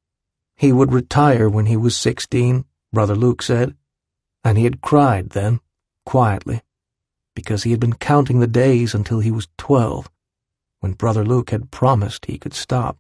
He would retire when he was sixteen, Brother Luke said, and he had cried then, quietly, because he had been counting the days until he was twelve, when Brother Luke had promised he could stop.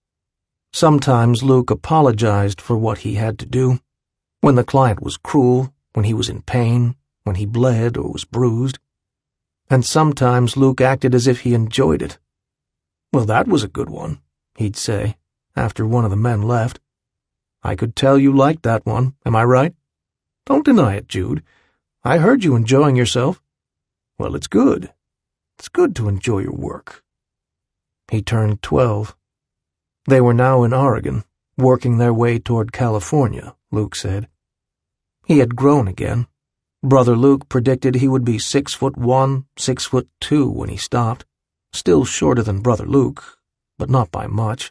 Sometimes Luke apologized for what he had to do, when the client was cruel, when he was in pain, when he bled or was bruised. And sometimes Luke acted as if he enjoyed it. "Well, that was a good one," he'd say, after one of the men left. "I could tell you liked that one, am I right? Don't deny it, Jude. I heard you enjoying yourself. Well, it's good. It's good to enjoy your work." He turned twelve. They were now in Oregon, working their way toward California, Luke said. He had grown again. Brother Luke predicted he would be six foot one, six foot two when he stopped, still shorter than Brother Luke, but not by much.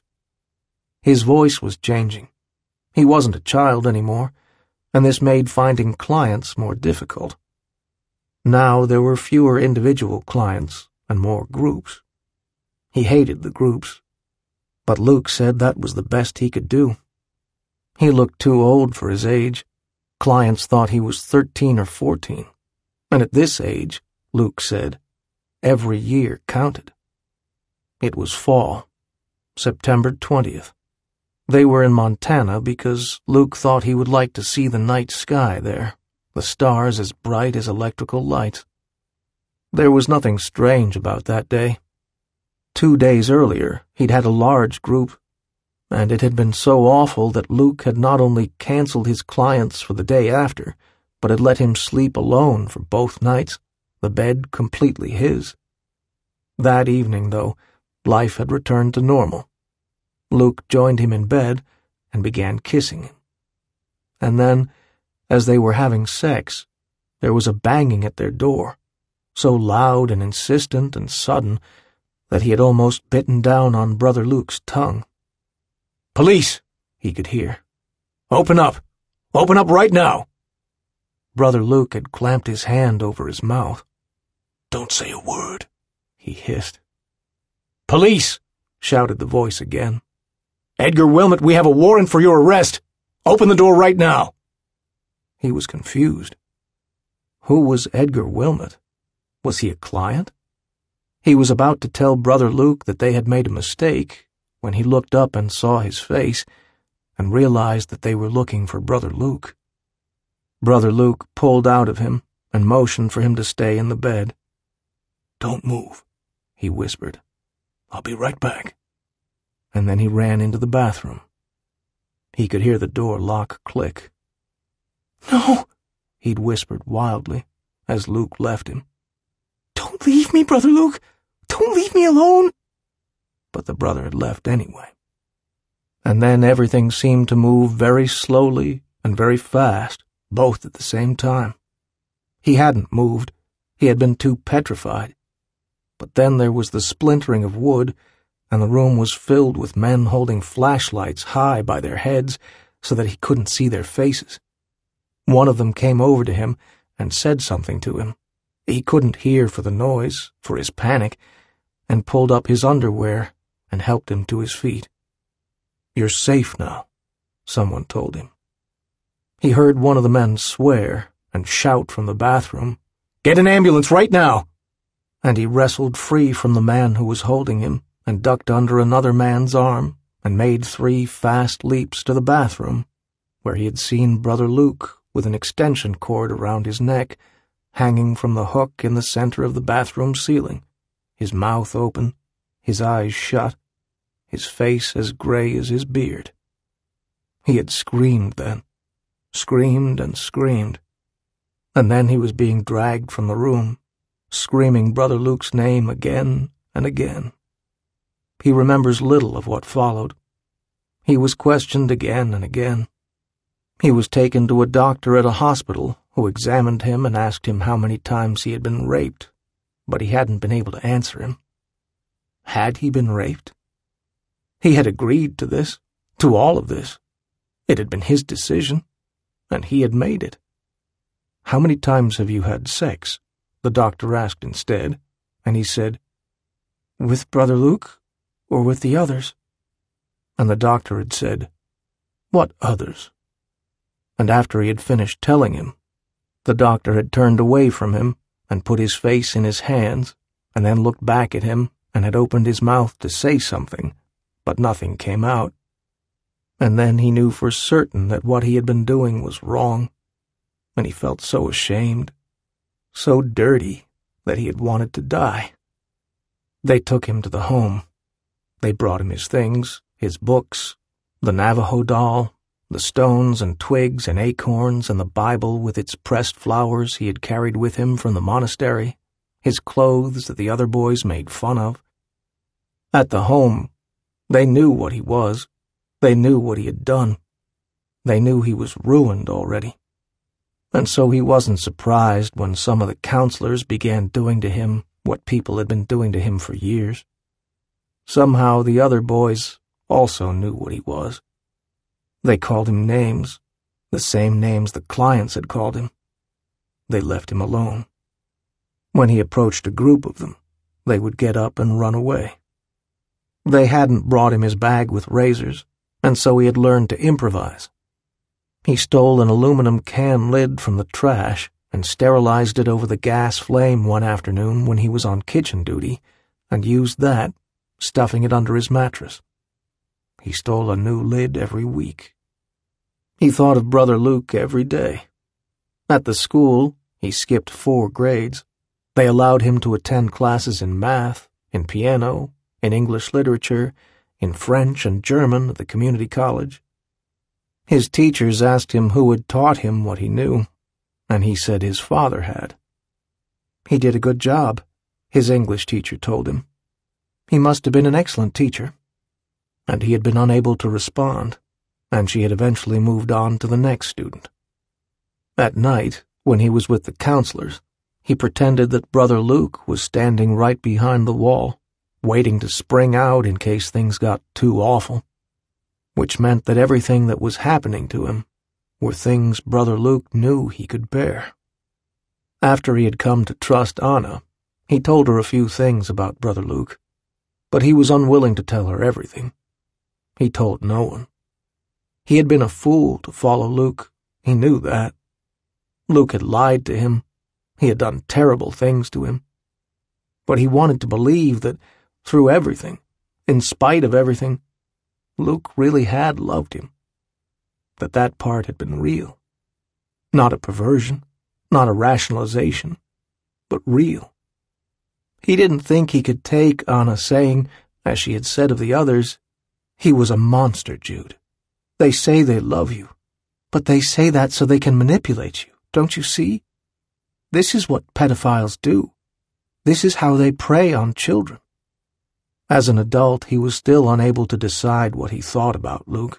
His voice was changing. He wasn't a child anymore, and this made finding clients more difficult. Now there were fewer individual clients and more groups. He hated the groups, but Luke said that was the best he could do. He looked too old for his age. Clients thought he was thirteen or fourteen, and at this age, Luke said, every year counted. It was fall, September twentieth. They were in Montana because Luke thought he would like to see the night sky there, the stars as bright as electrical lights. There was nothing strange about that day. Two days earlier, he'd had a large group, and it had been so awful that Luke had not only canceled his clients for the day after, but had let him sleep alone for both nights, the bed completely his. That evening, though, life had returned to normal. Luke joined him in bed and began kissing him. And then, as they were having sex, there was a banging at their door, so loud and insistent and sudden that he had almost bitten down on Brother Luke's tongue. "Police!" he could hear. "Open up! Open up right now!" Brother Luke had clamped his hand over his mouth. "Don't say a word," he hissed. "Police!" shouted the voice again. "Edgar Wilmot, we have a warrant for your arrest. Open the door right now." He was confused. Who was Edgar Wilmot? Was he a client? He was about to tell Brother Luke that they had made a mistake when he looked up and saw his face and realized that they were looking for Brother Luke. Brother Luke pulled out of him and motioned for him to stay in the bed. "Don't move," he whispered. "I'll be right back." And then he ran into the bathroom. He could hear the door lock click. "No," he'd whispered wildly as Luke left him. "Don't leave me, Brother Luke. Don't leave me alone." But the brother had left anyway. And then everything seemed to move very slowly and very fast, both at the same time. He hadn't moved. He had been too petrified. But then there was the splintering of wood, and the room was filled with men holding flashlights high by their heads so that he couldn't see their faces. One of them came over to him and said something to him. He couldn't hear for the noise, for his panic, and pulled up his underwear and helped him to his feet. "You're safe now," someone told him. He heard one of the men swear and shout from the bathroom, "Get an ambulance right now!" And he wrestled free from the man who was holding him and ducked under another man's arm and made three fast leaps to the bathroom, where he had seen Brother Luke with an extension cord around his neck, hanging from the hook in the center of the bathroom ceiling, his mouth open, his eyes shut, his face as gray as his beard. He had screamed then, screamed and screamed, and then he was being dragged from the room, screaming Brother Luke's name again and again. He remembers little of what followed. He was questioned again and again. He was taken to a doctor at a hospital who examined him and asked him how many times he had been raped, but he hadn't been able to answer him. Had he been raped? He had agreed to this, to all of this. It had been his decision, and he had made it. "How many times have you had sex?" the doctor asked instead, and he said, "With Brother Luke, or with the others?" And the doctor had said, "What others?" And after he had finished telling him, the doctor had turned away from him and put his face in his hands, and then looked back at him and had opened his mouth to say something, but nothing came out. And then he knew for certain that what he had been doing was wrong, and he felt so ashamed, so dirty, that he had wanted to die. They took him to the home. They brought him his things, his books, the Navajo doll, the stones and twigs and acorns and the Bible with its pressed flowers he had carried with him from the monastery, his clothes that the other boys made fun of. At the home, they knew what he was. They knew what he had done. They knew he was ruined already. And so he wasn't surprised when some of the counselors began doing to him what people had been doing to him for years. Somehow the other boys also knew what he was. They called him names, the same names the clients had called him. They left him alone. When he approached a group of them, they would get up and run away. They hadn't brought him his bag with razors, and so he had learned to improvise. He stole an aluminum can lid from the trash and sterilized it over the gas flame one afternoon when he was on kitchen duty, and used that, stuffing it under his mattress. He stole a new lid every week. He thought of Brother Luke every day. At the school, he skipped four grades. They allowed him to attend classes in math, in piano, in English literature, in French and German at the community college. His teachers asked him who had taught him what he knew, and he said his father had. He did a good job, his English teacher told him. He must have been an excellent teacher. And he had been unable to respond, and she had eventually moved on to the next student. At night, when he was with the counselors, he pretended that Brother Luke was standing right behind the wall, waiting to spring out in case things got too awful, which meant that everything that was happening to him were things Brother Luke knew he could bear. After he had come to trust Anna, he told her a few things about Brother Luke. but he was unwilling to tell her everything. He told no one. He had been a fool to follow Luke. He knew that. Luke had lied to him. He had done terrible things to him. But he wanted to believe that through everything, in spite of everything, Luke really had loved him. That that part had been real. Not a perversion, not a rationalization, but real. He didn't think he could take Anna saying, as she had said of the others, "He was a monster, Jude. They say they love you, but they say that so they can manipulate you, don't you see? This is what pedophiles do. This is how they prey on children." As an adult, he was still unable to decide what he thought about Luke.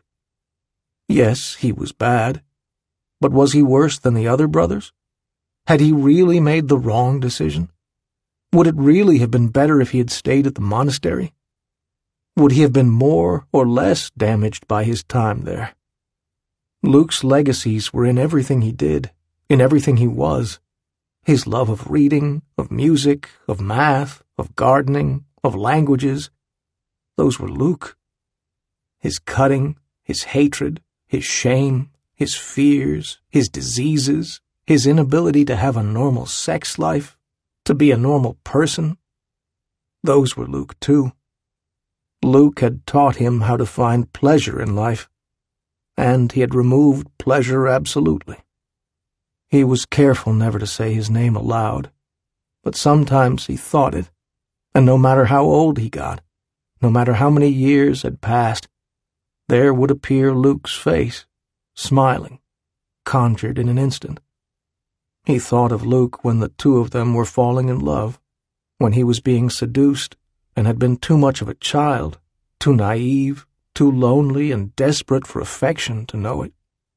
Yes, he was bad, but was he worse than the other brothers? Had he really made the wrong decision? Would it really have been better if he had stayed at the monastery? Would he have been more or less damaged by his time there? Luke's legacies were in everything he did, in everything he was. His love of reading, of music, of math, of gardening, of languages. Those were Luke. His cutting, his hatred, his shame, his fears, his diseases, his inability to have a normal sex life, to be a normal person. Those were Luke, too. Luke had taught him how to find pleasure in life, and he had removed pleasure absolutely. He was careful never to say his name aloud, but sometimes he thought it, and no matter how old he got, no matter how many years had passed, there would appear Luke's face, smiling, conjured in an instant. He thought of Luke when the two of them were falling in love, when he was being seduced and had been too much of a child, too naive, too lonely and desperate for affection to know it.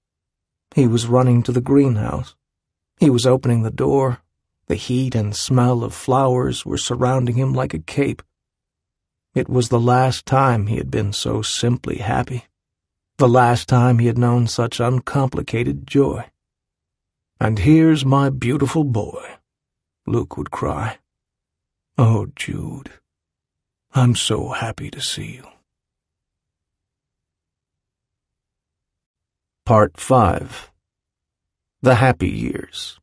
He was running to the greenhouse. He was opening the door. The heat and smell of flowers were surrounding him like a cape. It was the last time he had been so simply happy, the last time he had known such uncomplicated joy. "And here's my beautiful boy," Luke would cry. "Oh, Jude, I'm so happy to see you." Part five. The Happy Years.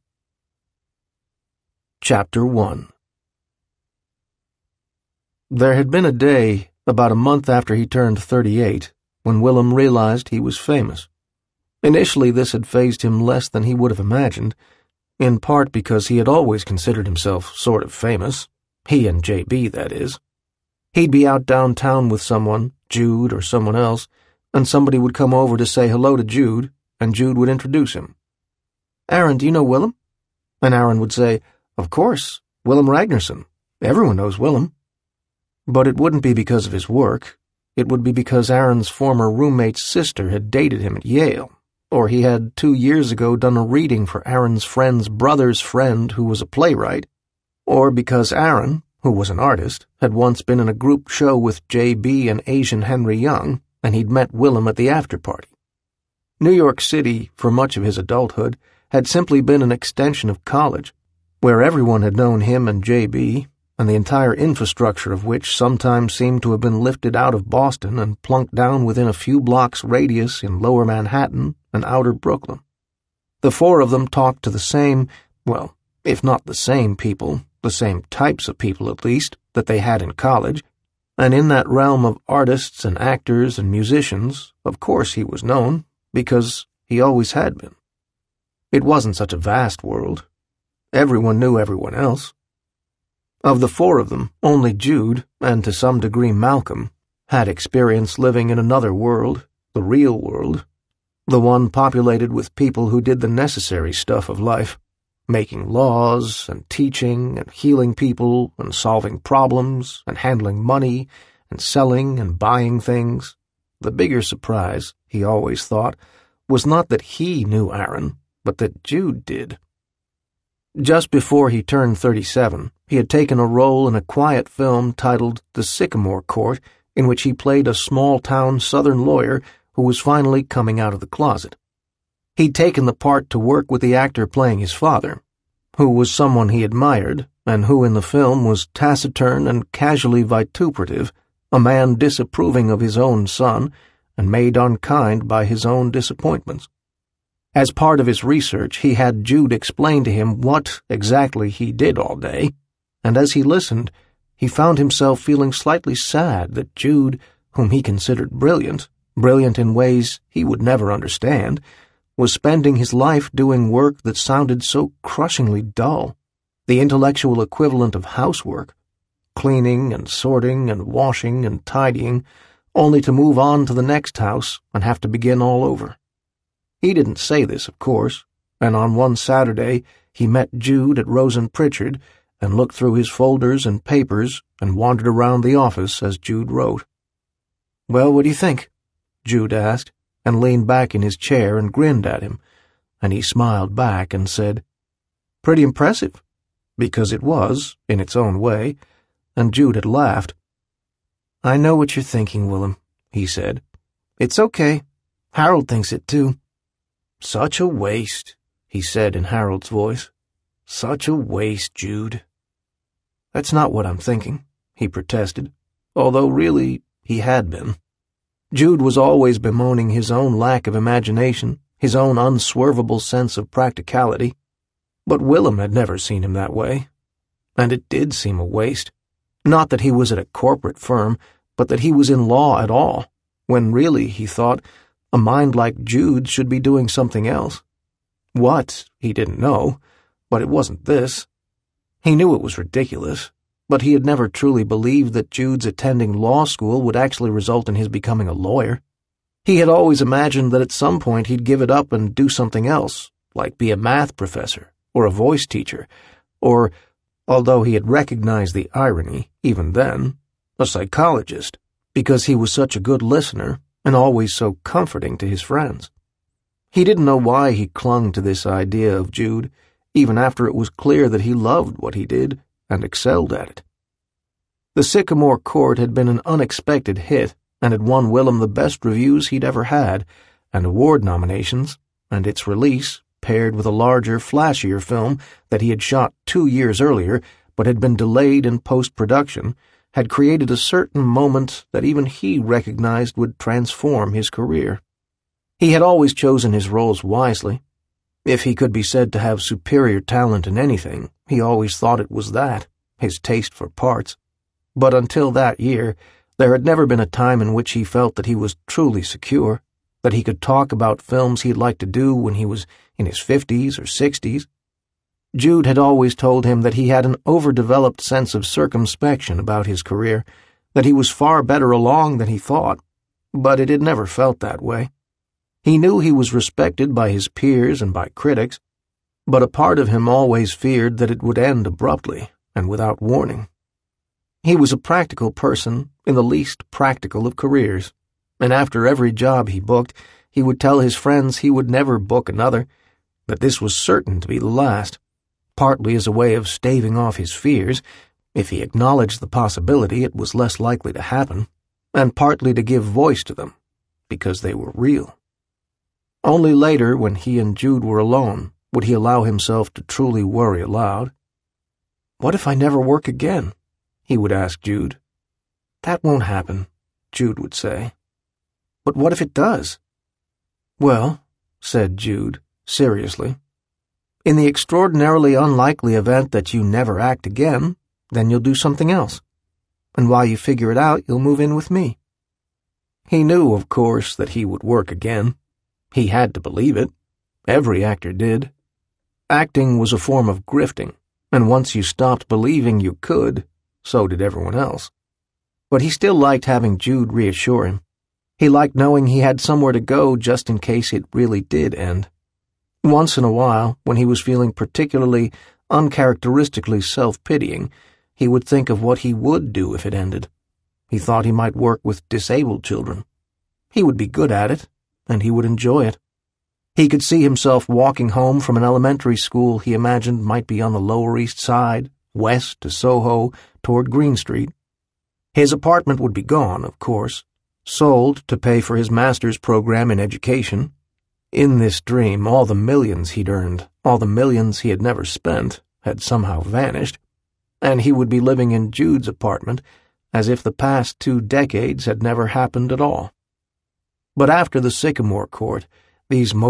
Chapter one. There had been a day, about a month after he turned thirty-eight, when Willem realized he was famous. Initially, this had fazed him less than he would have imagined, in part because he had always considered himself sort of famous. He and J B, that is. He'd be out downtown with someone, Jude or someone else, and somebody would come over to say hello to Jude, and Jude would introduce him. "Aaron, do you know Willem?" And Aaron would say, "Of course, Willem Ragnarsson. Everyone knows Willem." But it wouldn't be because of his work. It would be because Aaron's former roommate's sister had dated him at Yale, or he had two years ago done a reading for Aaron's friend's brother's friend who was a playwright, or because Aaron, who was an artist, had once been in a group show with J B and Asian Henry Young, and he'd met Willem at the after-party. New York City, for much of his adulthood, had simply been an extension of college, where everyone had known him and J B, and the entire infrastructure of which sometimes seemed to have been lifted out of Boston and plunked down within a few blocks' radius in lower Manhattan and outer Brooklyn. The four of them talked to the same, well, if not the same people, the same types of people at least, that they had in college, and in that realm of artists and actors and musicians, of course he was known, because he always had been. It wasn't such a vast world. Everyone knew everyone else. Of the four of them, only Jude, and to some degree Malcolm, had experience living in another world, the real world, the one populated with people who did the necessary stuff of life, making laws and teaching and healing people and solving problems and handling money and selling and buying things. The bigger surprise, he always thought, was not that he knew Aaron, but that Jude did. Just before he turned thirty-seven, he had taken a role in a quiet film titled The Sycamore Court, in which he played a small-town Southern lawyer who was finally coming out of the closet. He'd taken the part to work with the actor playing his father, who was someone he admired, and who in the film was taciturn and casually vituperative, a man disapproving of his own son and made unkind by his own disappointments. As part of his research, he had Jude explain to him what exactly he did all day, and as he listened, he found himself feeling slightly sad that Jude, whom he considered brilliant, brilliant in ways he would never understand, was spending his life doing work that sounded so crushingly dull, the intellectual equivalent of housework, cleaning and sorting and washing and tidying, only to move on to the next house and have to begin all over. He didn't say this, of course, and on one Saturday he met Jude at Rose and Pritchard and looked through his folders and papers and wandered around the office as Jude wrote. "Well, what do you think?" Jude asked, and leaned back in his chair and grinned at him, and he smiled back and said, "Pretty impressive," because it was, in its own way, and Jude had laughed. "I know what you're thinking, Willem," he said. "It's okay. Harold thinks it too." "Such a waste," he said in Harold's voice. "Such a waste, Jude." "That's not what I'm thinking," he protested, although really he had been. Jude was always bemoaning his own lack of imagination, his own unswervable sense of practicality. But Willem had never seen him that way. And it did seem a waste. Not that he was at a corporate firm, but that he was in law at all, when really, he thought, a mind like Jude's should be doing something else. What, he didn't know, but it wasn't this. He knew it was ridiculous, but he had never truly believed that Jude's attending law school would actually result in his becoming a lawyer. He had always imagined that at some point he'd give it up and do something else, like be a math professor, or a voice teacher, or, although he had recognized the irony, even then, a psychologist, because he was such a good listener and always so comforting to his friends. He didn't know why he clung to this idea of Jude, even after it was clear that he loved what he did and excelled at it. The Sycamore Court had been an unexpected hit and had won Willem the best reviews he'd ever had, and award nominations, and its release, paired with a larger, flashier film that he had shot two years earlier but had been delayed in post-production, had created a certain moment that even he recognized would transform his career. He had always chosen his roles wisely. If he could be said to have superior talent in anything, he always thought it was that, his taste for parts. But until that year, there had never been a time in which he felt that he was truly secure, that he could talk about films he'd like to do when he was in his fifties or sixties. Jude had always told him that he had an overdeveloped sense of circumspection about his career, that he was far better along than he thought, but it had never felt that way. He knew he was respected by his peers and by critics, but a part of him always feared that it would end abruptly and without warning. He was a practical person, in the least practical of careers, and after every job he booked, he would tell his friends he would never book another, that this was certain to be the last, partly as a way of staving off his fears. If he acknowledged the possibility, it was less likely to happen, and partly to give voice to them, because they were real. Only later, when he and Jude were alone, would he allow himself to truly worry aloud. "What if I never work again?" he would ask Jude. "That won't happen," Jude would say. "But what if it does?" "Well," said Jude, seriously, "in the extraordinarily unlikely event that you never act again, then you'll do something else. And while you figure it out, you'll move in with me." He knew, of course, that he would work again. He had to believe it. Every actor did. Acting was a form of grifting, and once you stopped believing you could, so did everyone else. But he still liked having Jude reassure him. He liked knowing he had somewhere to go just in case it really did end. Once in a while, when he was feeling particularly, uncharacteristically self-pitying, he would think of what he would do if it ended. He thought he might work with disabled children. He would be good at it, and he would enjoy it. He could see himself walking home from an elementary school he imagined might be on the Lower East Side, west to Soho, toward Green Street. His apartment would be gone, of course, sold to pay for his master's program in education. In this dream, all the millions he'd earned, all the millions he had never spent, had somehow vanished, and he would be living in Jude's apartment, as if the past two decades had never happened at all. But after the Sycamore Court, these